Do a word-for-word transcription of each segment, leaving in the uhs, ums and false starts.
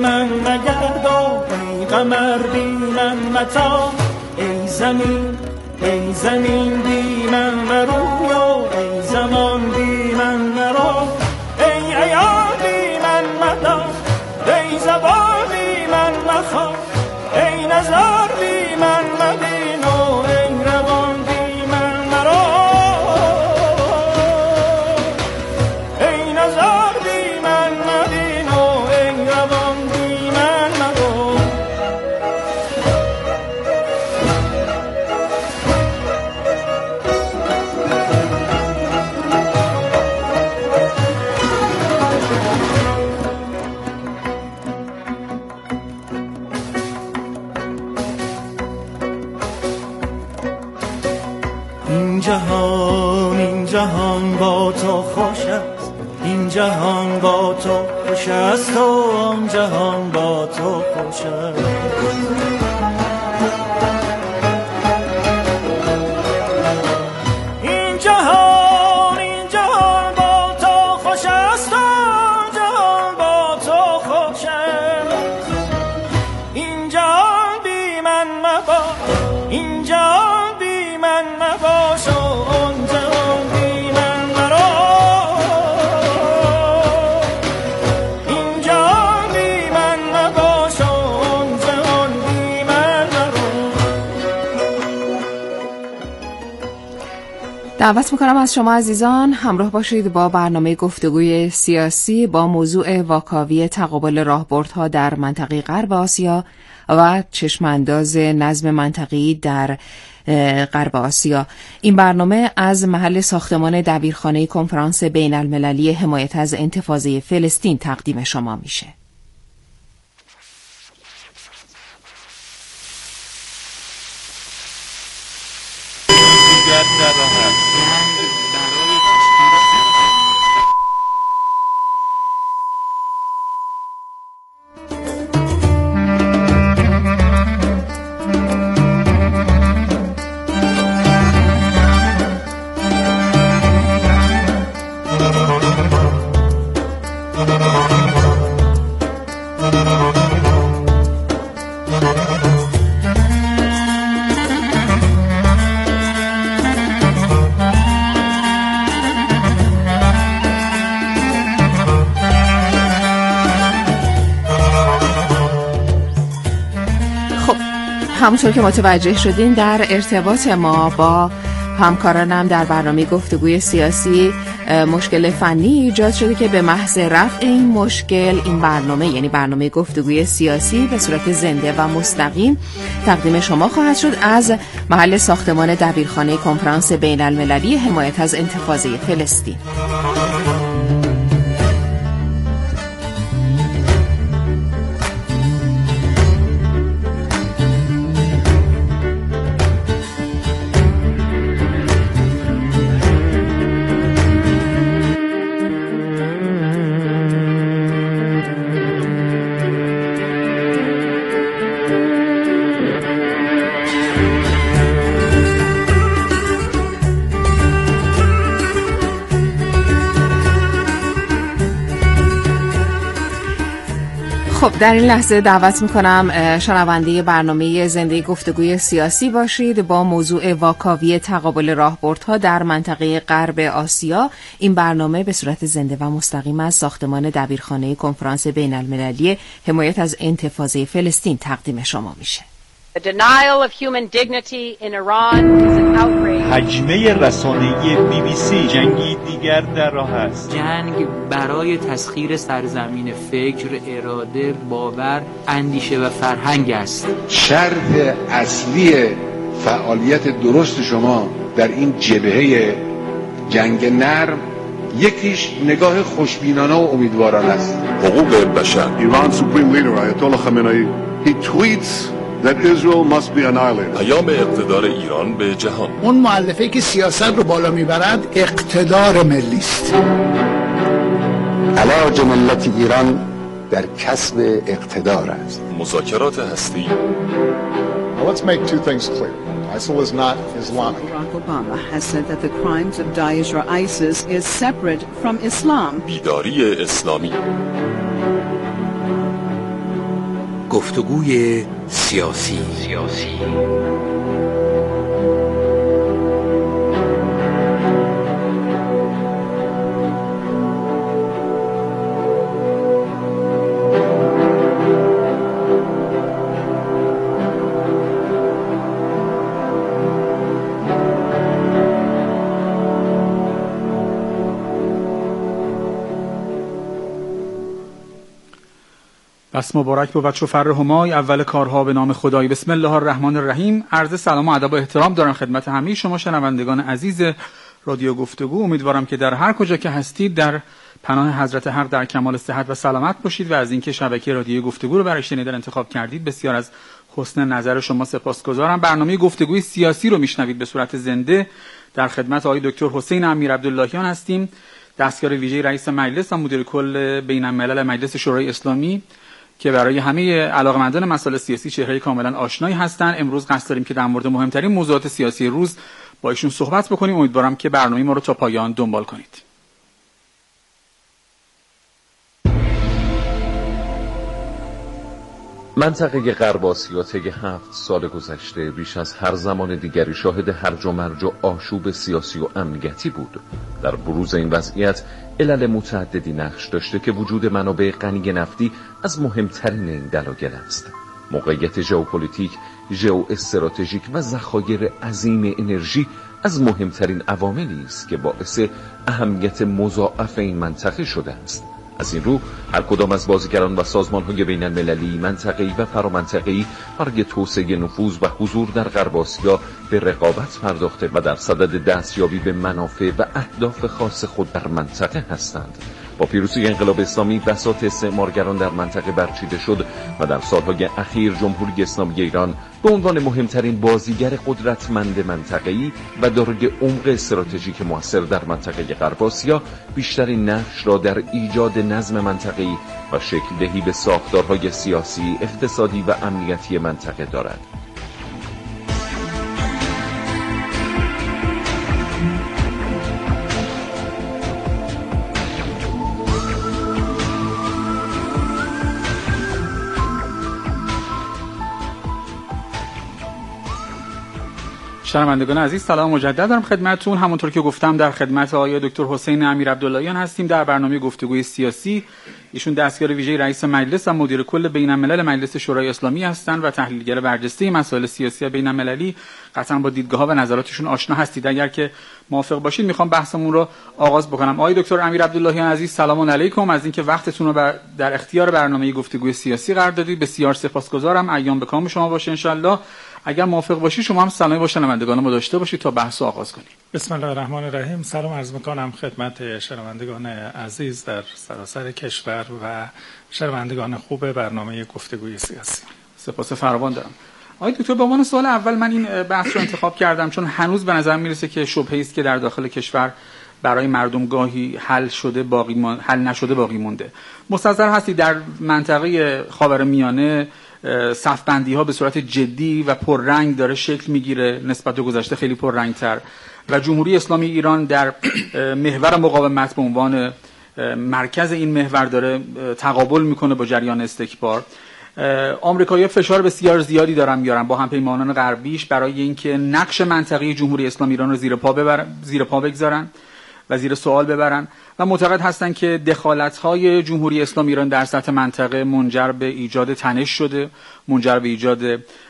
من مگرد و ای قمر بی من متا. ای زمین ای زمین بی من مرو و ای زمان بی من مرو. ای عیار بی من مدا، ای زبان بی من مخواه. ای نظر بی من مبین و ای روان بی من مرو. ای نظر بی من مبین و ای روان بی من مرو. این جهان این جهان با تو خوش است، این جهان با تو خوش است و آن جهان با تو خوش است. این جهان این جهان با تو خوش است و آن جهان با تو خوش است. این جهان بی من مبا، این جهان بی من مباش و آن جهان بی من مرو. این جهان بی من مباش و آن جهان بی من مرو. دعوت میکنم از شما عزیزان همراه باشید با برنامه گفتگوی سیاسی با موضوع واکاوی تقابل راهبردها در منطقه غرب آسیا و چشمانداز نظم منطقه‌ای در غرب آسیا. این برنامه از محل ساختمان دبیرخانه کنفرانس بین المللی حمایت از انتفاضه فلسطین تقدیم شما میشه. همونطور که متوجه شدین در ارتباط ما با همکارانم در برنامه گفتگوی سیاسی مشکل فنی ایجاد شده که به محض رفع این مشکل این برنامه یعنی برنامه گفتگوی سیاسی به صورت زنده و مستقیم تقدیم شما خواهد شد از محل ساختمان دبیرخانه کنفرانس بین المللی حمایت از انتفاضه فلسطین. خب در این لحظه دعوت میکنم شنونده برنامه زنده گفتگوی سیاسی باشید با موضوع واکاوی تقابل راهبردها در منطقه غرب آسیا. این برنامه به صورت زنده و مستقیم از ساختمان دبیرخانه کنفرانس بین المللی حمایت از انتفاضه فلسطین تقدیم شما میشه. The denial of human dignity in Iran is an outrage. حجمه رسانه‌ای بی بی سی جنگی دیگر در راه است. جنگ برای تسخیر سرزمین فکر، اراده، باور، اندیشه و فرهنگ است. شرط اصلی فعالیت درست شما در این جبهه جنگ نرم یکیش نگاه خوشبینانه و امیدوارانه است. حقوق بشر. Iran's supreme leader Ayatollah Khamenei he tweets that Israel must be annihilated. پیام اقتدار ایران به جهان. اون مؤلفه‌ای که سیاست رو بالا میبرد اقتدار ملی است. علاج ملت ایران در کسب اقتدار است. مذاکرات هستی. Now let's make two things clear. ISIL is not Islamic. Barack Obama has said that the crimes of Daesh or ISIS is separate from Islam. بیداری اسلامی. گفتگوی سیاسی سیاسی بس مبارک بود شفر همای اول کارها به نام خدای. بسم الله الرحمن الرحیم. عرض سلام و ادب و احترام دارم خدمت همه شما شنوندگان عزیز رادیو گفتگو. امیدوارم که در هر کجا که هستید در پناه حضرت حق در کمال صحت و سلامت باشید و از اینکه شبکه رادیو گفتگو رو برای شنیدن انتخاب کردید بسیار از حسن نظر شما سپاسگزارم. برنامه گفتگوی سیاسی رو میشنوید به صورت زنده. در خدمت آقای دکتر حسین امیر عبداللهیان هستیم، دستیار ویژه رئیس مجلس و مدیر کل بین الملل مجلس شورای اسلامی که برای همه علاقه‌مندان مسائل سیاسی چهره کاملا آشنایی هستند. امروز قصد داریم که در مورد مهمترین موضوعات سیاسی روز با ایشون صحبت بکنیم. امیدوارم که برنامه ما رو تا پایان دنبال کنید. منطقه غرب آسیا طی هفت سال گذشته بیش از هر زمان دیگری شاهد هرج و مرج و آشوب سیاسی و امنیتی بود. در بروز این وضعیت علل متعددی نقش داشته که وجود منابع غنی نفتی از مهمترین این دلایل است. موقعیت ژئوپلیتیک، ژئواستراتژیک و ذخایر عظیم انرژی از مهمترین عواملی است که باعث اهمیت مضاعف این منطقه شده است. از این رو هر کدام از بازیگران و سازمان‌های بین المللی، منطقه‌ای و فرامنطقه‌ای برای توسعه نفوذ و حضور در غرب آسیا به رقابت پرداخته و در صدد دستیابی به منافع و اهداف خاص خود در منطقه هستند. با پیروزی انقلاب اسلامی بساط استعمارگران در منطقه برچیده شد و در سالهای اخیر جمهوری اسلامی ایران به عنوان مهمترین بازیگر قدرتمند منطقه‌ای و دارای عمق استراتژیک موثر در منطقه غرب آسیا بیشترین نقش را در ایجاد نظم منطقه‌ای و شکل دهی به ساختارهای سیاسی، اقتصادی و امنیتی منطقه دارد. شنوندگان عزیز سلام مجدد دارم خدمتتون. همونطور که گفتم در خدمت آقای دکتر حسین امیر عبداللهیان هستیم در برنامه گفتگوی سیاسی. ایشون دستیار ویژه رئیس مجلس و مدیر کل بین الملل مجلس شورای اسلامی هستند و تحلیلگر برجسته مسائل سیاسی بین المللی. قطعا با دیدگاه‌ها و نظراتشون آشنا هستید. اگر که موافق باشید میخوام بحثمون رو آغاز بکنم. آقای دکتر امیر عبداللهیان عزیز سلام علیکم، از اینکه وقتتون رو در اختیار برنامه گفتگوی سیاسی قرار دادید بسیار سپاسگزارم. ایام به کام شما باشه ان شاءالله. اگر موافق باشی شما هم سلامی با شنوندگان ما داشته باشید تا بحث رو آغاز کنیم. بسم الله الرحمن الرحیم. سلام عرض می‌کنم خدمت شنوندگان عزیز در سراسر کشور و شنوندگان خوب برنامه گفتگوی سیاسی. سپاس فراوان دارم. آقای دکتر به عنوان سوال اول من این بحث رو انتخاب کردم چون هنوز به نظر میرسه که شبهه‌ای است که در داخل کشور برای مردم گاهی حل شده باقی من... حل نشده باقی مونده. مستحضر هستی در منطقه خاورمیانه صفبندی ها به صورت جدی و پررنگ داره شکل میگیره، نسبت به گذشته خیلی پررنگتر، و جمهوری اسلامی ایران در محور مقاومت به عنوان مرکز این محور داره تقابل میکنه با جریان استکبار. آمریکایی‌ها فشار بسیار زیادی دارن میارن با همپیمانان غربیش برای اینکه نقش منطقه جمهوری اسلامی ایران رو زیر پا ببرن، زیر پا بگذارن و زیر سوال ببرن و معتقد هستند که دخالت‌های جمهوری اسلامی ایران در سطح منطقه منجر به ایجاد تنش شده، منجر به ایجاد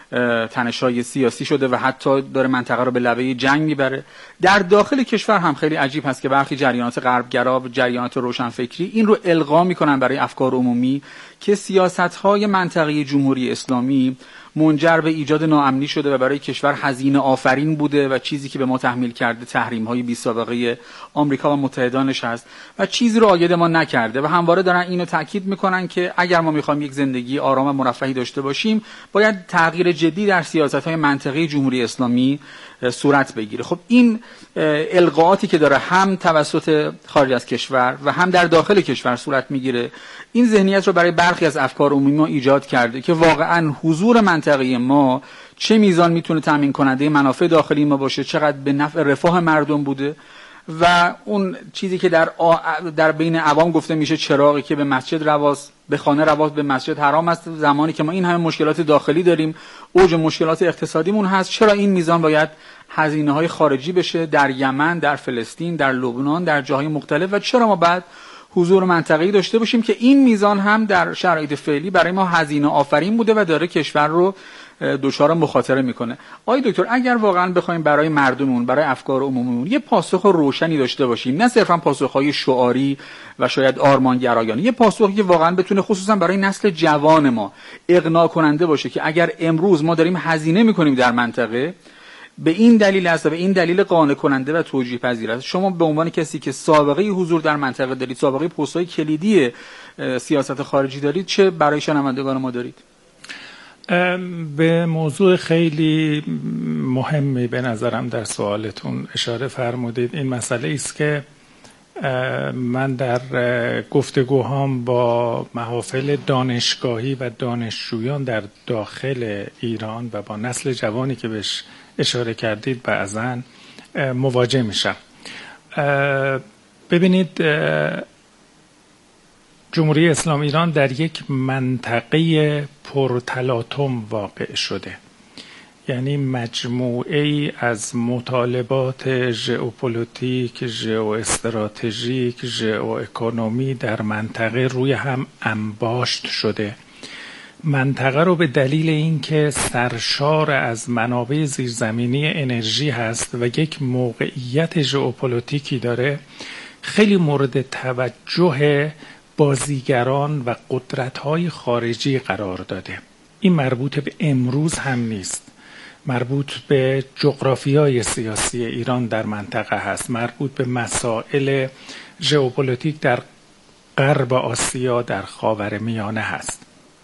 تنش‌های سیاسی شده و حتی داره منطقه رو به لبه جنگ میبره. در داخل کشور هم خیلی عجیب هست که برخی جریانات غربگرا و جریانات روشنفکری این رو القا میکنن برای افکار عمومی که سیاست‌های منطقه جمهوری اسلامی منجر به ایجاد ناامنی شده و برای کشور هزینه آفرین بوده و چیزی که به ما تحمیل کرده تحریم‌های بی‌سابقه آمریکا و متحدانش هست و چیزی رو عاید ما نکرده و همواره دارن اینو تاکید میکنن که اگر ما میخوایم یک زندگی آرام و مرفهی داشته باشیم باید تغییر جدی در سیاست‌های منطقه جمهوری اسلامی صورت بگیره. خب این القاءاتی که داره هم توسط خارج از کشور و هم در داخل کشور صورت میگیره، این ذهنیت رو برای برخی از افکار عمومی ما ایجاد کرده که واقعا حضور منطقه ما چه میزان میتونه تامین کننده منافع داخلی ما باشه، چقدر به نفع رفاه مردم بوده و اون چیزی که در آ... در بین عوام گفته میشه چراغی که به مسجد رواز به خانه رواز به مسجد حرام است، زمانی که ما این همه مشکلات داخلی داریم، اوج مشکلات اقتصادیمون هست، چرا این میزان باید هزینه‌های خارجی بشه در یمن، در فلسطین، در لبنان، در جاهای مختلف، و چرا ما بعد حضور منطقه‌ای داشته باشیم که این میزان هم در شرایط فعلی برای ما هزینه آفرین بوده و داره کشور رو دچار مخاطره میکنه. آقای دکتر، اگر واقعا بخوایم برای مردممون، برای افکار عمومیمون یه پاسخ روشنی داشته باشیم، نه صرفا پاسخ‌های شعاری و شاید آرمانگرایانه، یه پاسخی که واقعا بتونه خصوصا برای نسل جوان ما اقناع کننده باشه که اگر امروز ما داریم هزینه میکنیم در منطقه، به این دلیل است و به این دلیل قانع کننده و توجیه پذیر است. شما به عنوان کسی که سابقه حضور در منطقه دارید، سابقه پست‌های کلیدی سیاست خارجی دارید، چه برای شنوندگان ما دارید؟ به موضوع خیلی مهمی به نظرم در سوالتون اشاره فرمودید. این مسئله است که من در گفتگوهام با محافل دانشگاهی و دانشجویان در داخل ایران و با نسل جوانی که بهش اشاره کردید بعضاً مواجه میشم. ببینید، جمهوری اسلامی ایران در یک منطقه پرتلاطم واقع شده، یعنی مجموعه ای از مطالبات ژئوپلیتیک، ژئواستراتژیک، ژئواکونومی در منطقه روی هم انباشت شده. منطقه رو به دلیل اینکه سرشار از منابع زیرزمینی انرژی هست و یک موقعیت ژئوپلیتیکی داره، خیلی مورد توجه بازیگران و قدرت‌های خارجی قرار داده. این مربوط به امروز هم نیست، مربوط به جغرافیای سیاسی ایران در منطقه هست، مربوط به مسائل ژئوپلیتیک در غرب آسیا، در خاورمیانه هست.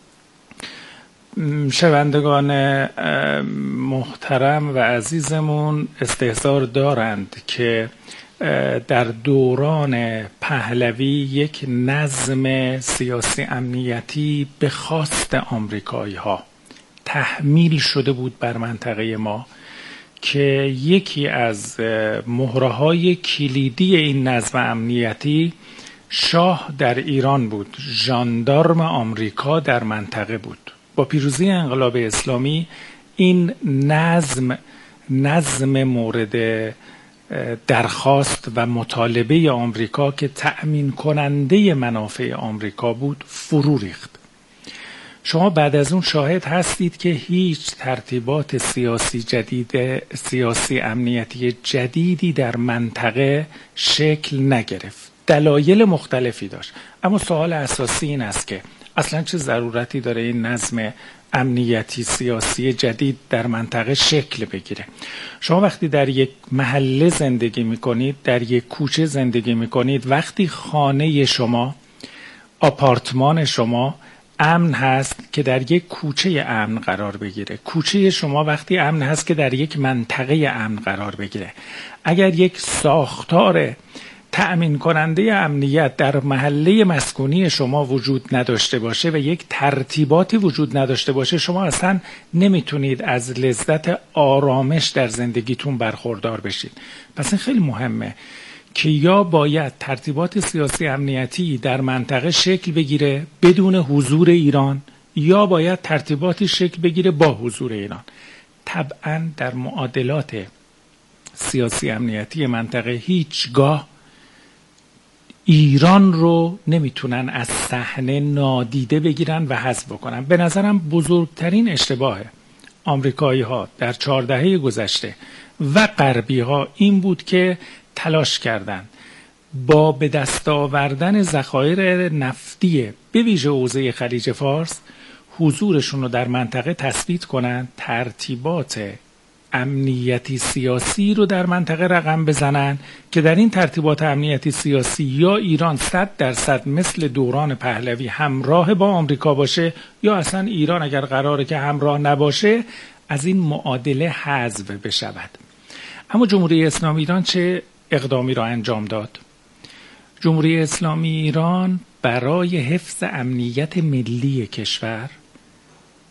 شنوندگان محترم و عزیزمون استحضار دارند که در دوران پهلوی یک نظم سیاسی امنیتی به خواست آمریکایی ها تحمیل شده بود بر منطقه ما که یکی از مهره‌های کلیدی این نظم امنیتی شاه در ایران بود، ژاندارم آمریکا در منطقه بود. با پیروزی انقلاب اسلامی این نظم نظم مورد درخواست و مطالبه آمریکا که تأمین کننده منافع آمریکا بود فرو ریخت. شما بعد از اون شاهد هستید که هیچ ترتیبات سیاسی جدید، سیاسی امنیتی جدیدی در منطقه شکل نگرفت. دلایل مختلفی داشت، اما سوال اساسی این است که اصلا چه ضرورتی داره این نظم امنیتی سیاسی جدید در منطقه شکل بگیره؟ شما وقتی در یک محله زندگی میکنید، در یک کوچه زندگی میکنید، وقتی خانه شما، آپارتمان شما امن هست که در یک کوچه امن قرار بگیره، کوچه شما وقتی امن هست که در یک منطقه امن قرار بگیره، اگر یک ساختار تأمین کننده امنیت در محله مسکونی شما وجود نداشته باشه و یک ترتیباتی وجود نداشته باشه، شما اصلا نمیتونید از لذت آرامش در زندگیتون برخوردار بشید. پس این خیلی مهمه که یا باید ترتیبات سیاسی امنیتی در منطقه شکل بگیره بدون حضور ایران، یا باید ترتیباتی شکل بگیره با حضور ایران. طبعا در معادلات سیاسی امنیتی منطقه هیچگاه ایران رو نمیتونن از صحنه نادیده بگیرن و حذف بکنن. به نظرم بزرگترین اشتباه آمریکایی ها در چهار دهه گذشته و غربی ها این بود که تلاش کردند با به دست آوردن ذخایر نفتی به ویژه حوزه خلیج فارس حضورشون رو در منطقه تثبیت کنند، ترتیبات امنیتی سیاسی رو در منطقه رقم بزنن که در این ترتیبات امنیتی سیاسی یا ایران صد درصد مثل دوران پهلوی همراه با آمریکا باشه، یا اصلا ایران اگر قراره که همراه نباشه از این معادله حذف بشود. اما جمهوری اسلامی ایران چه اقدامی را انجام داد؟ جمهوری اسلامی ایران برای حفظ امنیت ملی کشور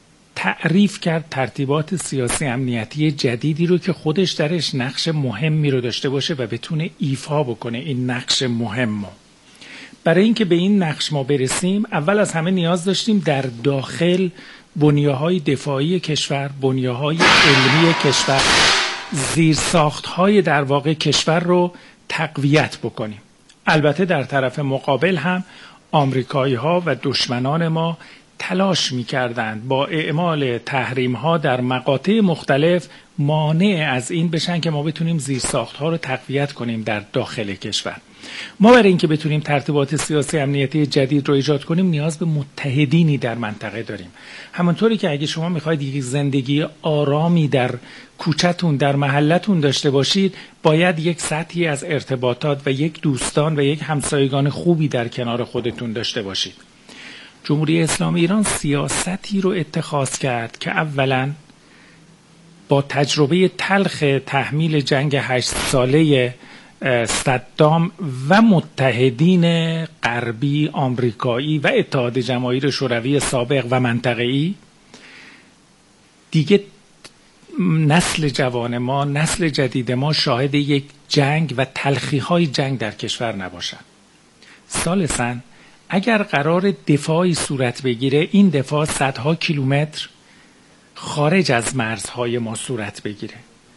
تعریف کرد ترتیبات سیاسی امنیتی جدیدی رو که خودش درش نقش مهمی رو داشته باشه و بتونه ایفا بکنه این نقش مهم رو. برای اینکه به این نقش ما برسیم اول از همه نیاز داشتیم در داخل بنیه‌های دفاعی کشور، بنیه‌های علمی کشور، زیرساخت‌های در واقع کشور رو تقویت بکنیم. البته در طرف مقابل هم آمریکایی‌ها و دشمنان ما تلاش می‌کردند با اعمال تحریم‌ها در مقاطع مختلف مانع از این بشن که ما بتونیم زیرساخت‌ها رو تقویت کنیم در داخل کشور. ما برای اینکه بتونیم ترتیبات سیاسی امنیتی جدید رو ایجاد کنیم نیاز به متحدینی در منطقه داریم. همونطوری که اگه شما میخواید یک زندگی آرامی در کوچه‌تون، در محلتون داشته باشید، باید یک سطحی از ارتباطات و یک دوستان و یک همسایگان خوبی در کنار خودتون داشته باشید. جمهوری اسلامی ایران سیاستی رو اتخاذ کرد که اولاً با تجربه تلخ تحمیل جنگ هشت ساله صدام و متحدین غربی، آمریکایی و اتحاد جماهیر شوروی سابق و منطقه‌ای، دیگه نسل جوان ما، نسل جدید ما شاهد یک جنگ و تلخی‌های جنگ در کشور نباشد. ثالثاً اگر قرار دفاعی صورت بگیره، این دفاع صدها کیلومتر خارج از مرزهای ما صورت بگیره.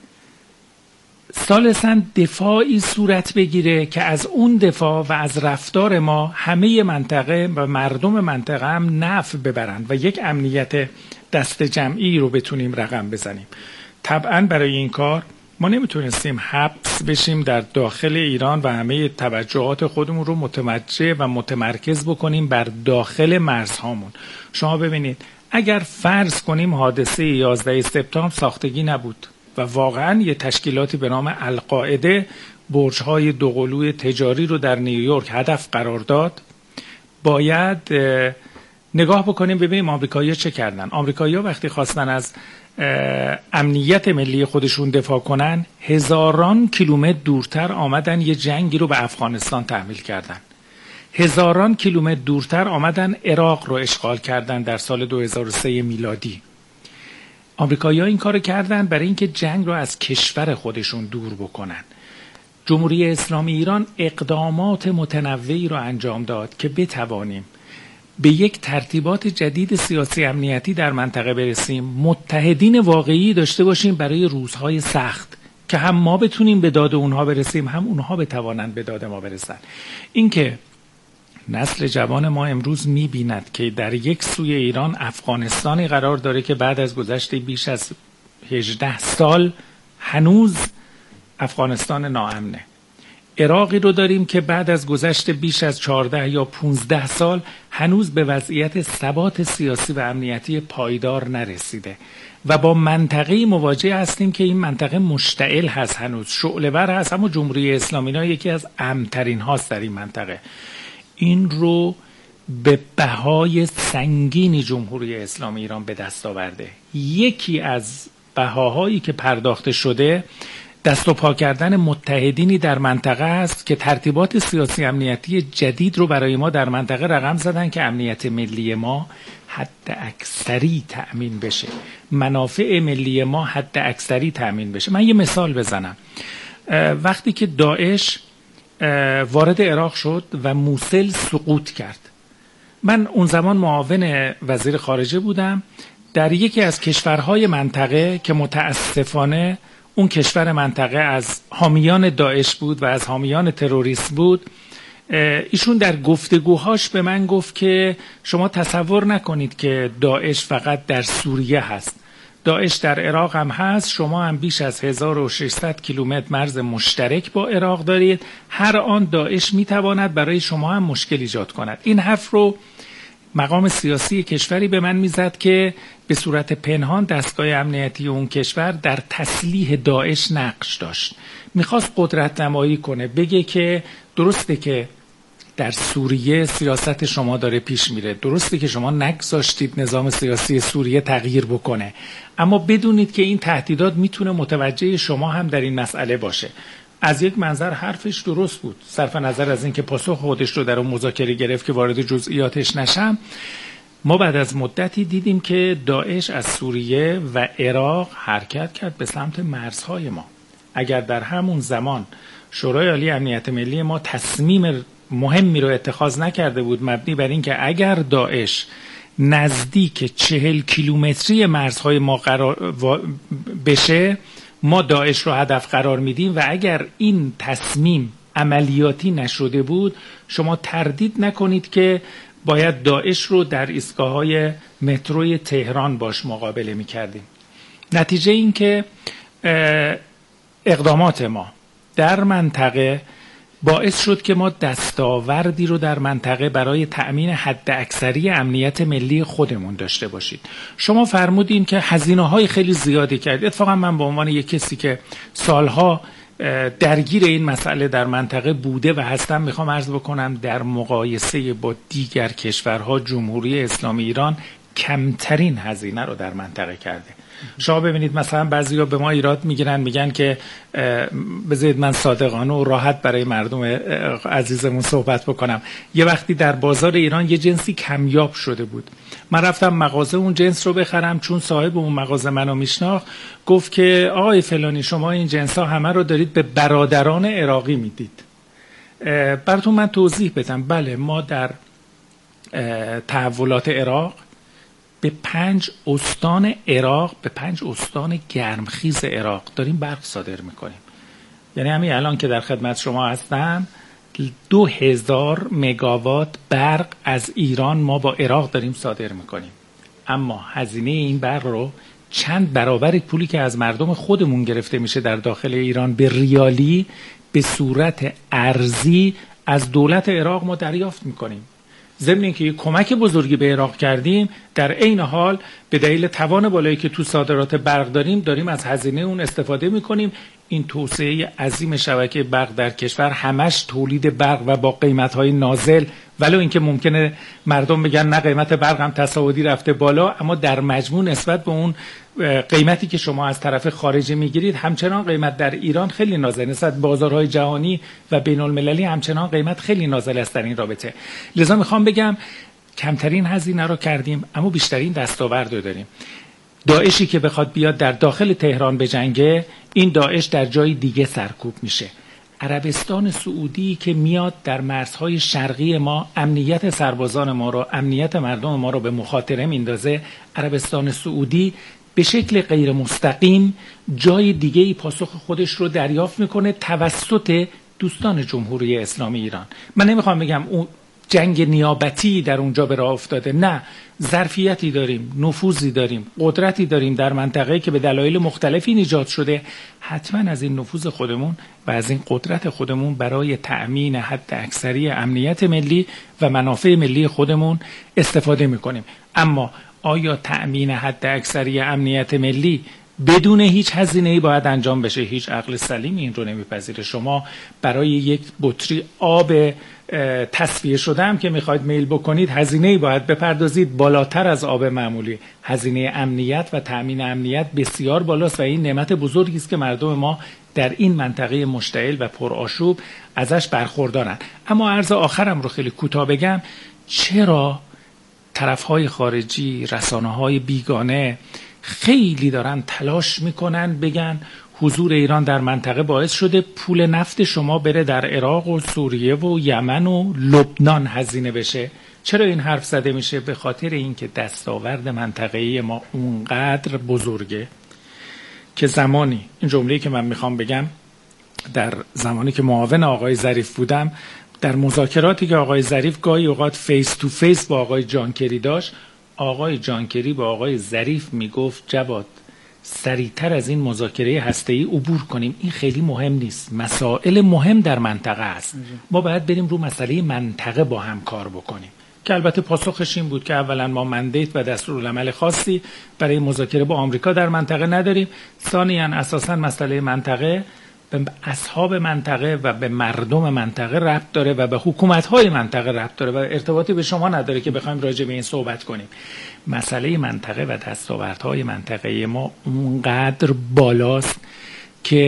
ثالثاً دفاعی صورت بگیره که از اون دفاع و از رفتار ما همه منطقه و مردم منطقه هم نفع ببرند و یک امنیت دست جمعی رو بتونیم رقم بزنیم. طبعاً برای این کار ما نمیتونستیم حبس بشیم در داخل ایران و همه توجهات خودمون رو متوجه و متمرکز بکنیم بر داخل مرزهامون. شما ببینید اگر فرض کنیم حادثه یازده سپتامبر ساختگی نبود و واقعاً یه تشکیلاتی به نام القاعده برج‌های دوقلوی تجاری رو در نیویورک هدف قرار داد، باید نگاه بکنیم ببینیم آمریکایی‌ها چه کردن. آمریکایی‌ها وقتی خواستن از امنیت ملی خودشون دفاع کنن، هزاران کیلومتر دورتر آمدن یه جنگی رو به افغانستان تحمیل کردن. هزاران کیلومتر دورتر آمدن عراق رو اشغال کردن در سال دو هزار و سه میلادی. آمریکایی‌ها این کارو کردن برای اینکه جنگ رو از کشور خودشون دور بکنن. جمهوری اسلامی ایران اقدامات متنوعی رو انجام داد که بتوانیم به یک ترتیبات جدید سیاسی امنیتی در منطقه برسیم، متحدین واقعی داشته باشیم برای روزهای سخت که هم ما بتونیم به داد اونها برسیم، هم اونها بتوانند به داد ما برسن. اینکه نسل جوان ما امروز می‌بیند که در یک سوی ایران افغانستانی قرار داره که بعد از گذشت بیش از هجده سال هنوز افغانستان ناامنه. عراقی رو داریم که بعد از گذشت بیش از چهارده یا پانزده سال هنوز به وضعیت ثبات سیاسی و امنیتی پایدار نرسیده و با منطقه‌ای مواجه هستیم که این منطقه مشتعل هست، هنوز شعله‌ور هست، اما جمهوری اسلامی ایران یکی از امن‌ترین هاست در این منطقه. این رو به بهای سنگینی جمهوری اسلامی ایران به دست آورده. یکی از بهاهایی که پرداخته شده دست و پا کردن متحدینی در منطقه است که ترتیبات سیاسی امنیتی جدید رو برای ما در منطقه رقم زدن که امنیت ملی ما حد اکثری تأمین بشه، منافع ملی ما حد اکثری تأمین بشه. من یه مثال بزنم. وقتی که داعش وارد عراق شد و موصل سقوط کرد، من اون زمان معاون وزیر خارجه بودم در یکی از کشورهای منطقه که متاسفانه اون کشور منطقه از حامیان داعش بود و از حامیان تروریست بود. ایشون در گفتگوهاش به من گفت که شما تصور نکنید که داعش فقط در سوریه هست، داعش در عراق هم هست، شما هم بیش از هزار و ششصد کیلومتر مرز مشترک با عراق دارید، هر آن داعش میتواند برای شما هم مشکل ایجاد کند. این حرف رو مقام سیاسی کشوری به من میزد که به صورت پنهان دستگاه امنیتی اون کشور در تسلیح داعش نقش داشت. میخواست قدرت نمایی کنه، بگه که درسته که در سوریه سیاست شما داره پیش میره، درسته که شما نگذاشتید نظام سیاسی سوریه تغییر بکنه، اما بدونید که این تهدیدات میتونه متوجه شما هم در این مسئله باشه. از یک منظر حرفش درست بود، صرف نظر از اینکه پاسخ خودش رو در اون مذاکره گرفت که وارد جزئیاتش نشم، ما بعد از مدتی دیدیم که داعش از سوریه و عراق حرکت کرد به سمت مرزهای ما. اگر در همون زمان شورای عالی امنیت ملی ما تصمیم مهمی رو اتخاذ نکرده بود مبنی بر این که اگر داعش نزدیک چهل کیلومتری مرزهای ما قرار بشه ما داعش رو هدف قرار میدیم و اگر این تصمیم عملیاتی نشده بود شما تردید نکنید که باید داعش رو در ایستگاه‌های متروی تهران باش مقابله می‌کردیم. نتیجه این که اقدامات ما در منطقه باعث شد که ما دستاوردی رو در منطقه برای تأمین حد اکثری امنیت ملی خودمون داشته باشید. شما فرمودین که هزینه‌های خیلی زیادی کردید. اتفاقا من به عنوان یک کسی که سالها درگیر این مسئله در منطقه بوده و هستم میخوام عرض بکنم در مقایسه با دیگر کشورها جمهوری اسلامی ایران کمترین هزینه رو در منطقه کرده. شما ببینید مثلا بعضیا به ما ایراد میگیرن میگن که بذارید من صادقانه و راحت برای مردم عزیزمون صحبت بکنم. یه وقتی در بازار ایران یه جنسی کمیاب شده بود، من رفتم مغازه اون جنس رو بخرم، چون صاحب اون مغازه منو میشناخت گفت که آقای فلانی شما این جنس ها همه رو دارید به برادران عراقی میدید. براتون من توضیح بدم. بله ما در تحولات عراق به پنج استان عراق به پنج استان گرمخیز عراق داریم برق صادر میکنیم. یعنی همین الان که در خدمت شما هستم دو هزار مگاوات برق از ایران ما با عراق داریم صادر میکنیم، اما هزینه این برق رو چند برابر پولی که از مردم خودمون گرفته میشه در داخل ایران به ریالی به صورت ارزی از دولت عراق ما دریافت میکنیم. ضمن اینکه یک کمک بزرگی به عراق کردیم، در عین حال به دلیل توان بالایی که تو صادرات برق داریم داریم از هزینه اون استفاده میکنیم. این توسعه عظیم شبکه برق در کشور همش تولید برق و با قیمت‌های نازل، ولو اینکه ممکنه مردم بگن نه قیمت برق هم تصاعدی رفته بالا، اما در مجموع نسبت به اون قیمتی که شما از طرف خارجی میگیرید همچنان قیمت در ایران خیلی نازل، نسبت بازارهای جهانی و بین المللی همچنان قیمت خیلی نازل است در این رابطه. لذا میخوام بگم کمترین هزینه رو کردیم اما بیشترین دستاورد رو داریم. داعشی که بخواد بیاد در داخل تهران بجنگه، این داعش در جای دیگه سرکوب میشه. عربستان سعودی که میاد در مرزهای شرقی ما امنیت سربازان ما رو، امنیت مردم ما رو به مخاطره میندازه، عربستان سعودی به شکل غیر مستقیم جای دیگه ای پاسخ خودش رو دریافت میکنه توسط دوستان جمهوری اسلامی ایران. من نمیخوام بگم اون جنگ نیابتی در اونجا به راه افتاده، نه، ظرفیتی داریم، نفوذی داریم، قدرتی داریم در منطقه‌ای که به دلایل مختلفی ایجاد شده. حتما از این نفوذ خودمون و از این قدرت خودمون برای تأمین حد اکثری امنیت ملی و منافع ملی خودمون استفاده میکنیم. اما آیا تأمین حد اکثری امنیت ملی بدون هیچ هزینه‌ای باید انجام بشه؟ هیچ عقل سلیم این رو نمیپذیره. شما برای یک بطری آب تصفیه شده هم که میخواید میل بکنید هزینه‌ای باید بپردازید بالاتر از آب معمولی. هزینه امنیت و تأمین امنیت بسیار بالاست و این نعمت بزرگی است که مردم ما در این منطقه مشتعل و پرآشوب ازش برخوردارن. اما عرض آخرم رو خیلی کوتاه بگم، چرا طرف‌های خارجی، رسانه‌های بیگانه خیلی دارن تلاش میکنن بگن حضور ایران در منطقه باعث شده پول نفت شما بره در عراق و سوریه و یمن و لبنان هزینه بشه؟ چرا این حرف زده میشه؟ به خاطر اینکه دستاورد منطقه‌ای ما اونقدر بزرگه که زمانی، این جمله‌ای که من میخوام بگم، در زمانی که معاون آقای ظریف بودم، در مذاکراتی که آقای ظریف گاهی اوقات فیس تو فیس با آقای جان کری داشت، آقای جان کری با آقای ظریف میگفت جواد سریعتر از این مذاکره هسته‌ای عبور کنیم، این خیلی مهم نیست، مسائل مهم در منطقه است، ما باید بریم رو مسئله منطقه با هم کار بکنیم. که البته پاسخش این بود که اولا ما مندیت و دستورالعمل خاصی برای مذاکره با آمریکا در منطقه نداریم، ثانیاً اساساً مسئله منطقه به اصحاب منطقه و به مردم منطقه ربط داره و به حکومت‌های منطقه ربط داره و ارتباطی به شما نداره که بخوایم راجع به این صحبت کنیم. مسئله منطقه و دستاوردهای منطقه ما اونقدر بالاست که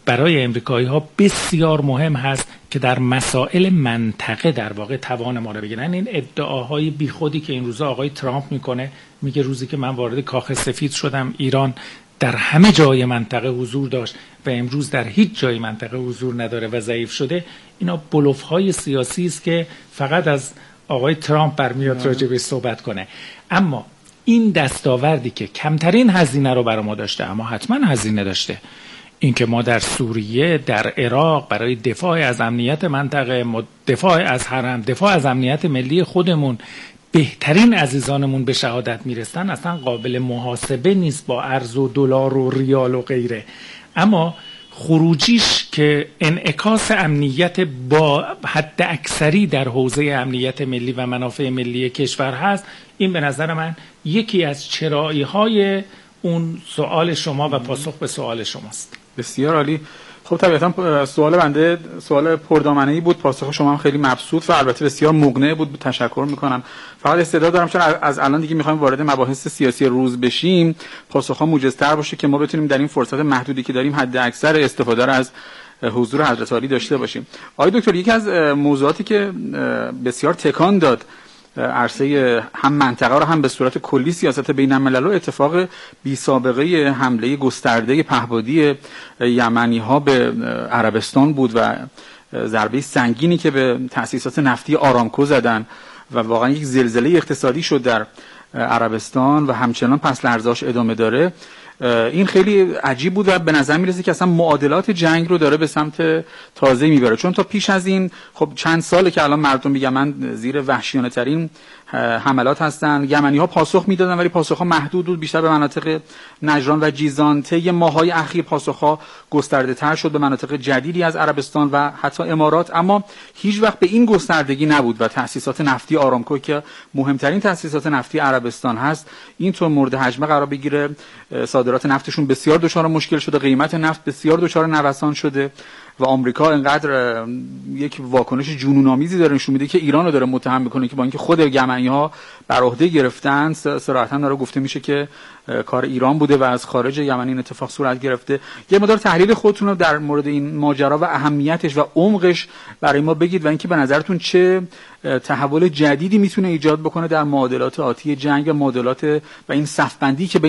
برای امریکایی ها بسیار مهم هست که در مسائل منطقه در واقع توان ما رو بگیرن. این ادعاهای بیخودی که این روزا آقای ترامپ میکنه، میگه روزی که من وارد کاخ سفید شدم ایران در همه جای منطقه حضور داشت و امروز در هیچ جای منطقه حضور نداره و ضعیف شده، اینا بلوف‌های سیاسی است که فقط از آقای ترامپ برمیاد راجع بهش صحبت کنه. اما این دستاوردی که کمترین هزینه رو برای ما داشته اما حتما هزینه داشته، اینکه ما در سوریه، در عراق برای دفاع از امنیت منطقه، دفاع از حرم، دفاع از امنیت ملی خودمون بهترین عزیزانمون به شهادت میرسن، اصلا قابل محاسبه نیست با ارز و دلار و ریال و غیره. اما خروجیش که انعکاس امنیت با حد اکثری در حوزه امنیت ملی و منافع ملی کشور هست، این به نظر من یکی از چرایی های اون سوال شما و پاسخ به سوال شماست. بسیار عالی. خب طبیعتا سوال بنده سوال پردامنه‌ای بود، پاسخ شما هم خیلی مبسوط و البته بسیار مقنع بود. تشکر میکنم. فقط استعداد دارم چون از الان دیگه میخوایم وارد مباحث سیاسی روز بشیم، پاسخ‌ها موجزتر باشه که ما بتونیم در این فرصت محدودی که داریم حد اکثر استفاده را از حضور حضرت عالی داشته باشیم. آقای دکتر، یکی از موضوعاتی که بسیار تکان داد عرصه هم منطقه رو هم به صورت کلی سیاست بین الملل و اتفاق بی سابقه حمله گسترده پهپادی یمنی ها به عربستان بود و ضربه سنگینی که به تأسیسات نفتی آرامکو زدن و واقعا یک زلزله اقتصادی شد در عربستان و همچنان پس لرزه‌اش ادامه داره. این خیلی عجیب بود و به نظر میرسه که اصلا معادلات جنگ رو داره به سمت تازه میبره، چون تا پیش از این خب چند ساله که الان مردم میگن من زیر وحشیانه ترین حملات هستن. یمنی ها پاسخ میدادن ولی پاسخ ها محدود بود، بیشتر به مناطق نجران و جیزان. طی ماهای اخیر پاسخ ها گسترده تر شد به مناطق جدیدی از عربستان و حتی امارات، اما هیچ وقت به این گستردگی نبود و تأسیسات نفتی آرامکو که مهمترین تأسیسات نفتی عربستان هست اینطور مورد هجمه قرار بگیره. صادرات نفتشون بسیار دچار مشکل شده، قیمت نفت بسیار دچار نوسان شده و آمریکا اینقدر یک واکنش جنون‌آمیزی داره نشون میده که ایران رو داره متهم میکنه که با اینکه خود یمنی‌ها بر عهده گرفتن، صراحتاً داره گفته میشه که کار ایران بوده و از خارج یمن این اتفاق صورت گرفته. یه مقدار تحلیل خودتون رو در مورد این ماجرا و اهمیتش و عمقش برای ما بگید و اینکه به نظرتون چه تحول جدیدی میتونه ایجاد بکنه در معادلات آتی جنگ و معادلات و این صف‌بندی که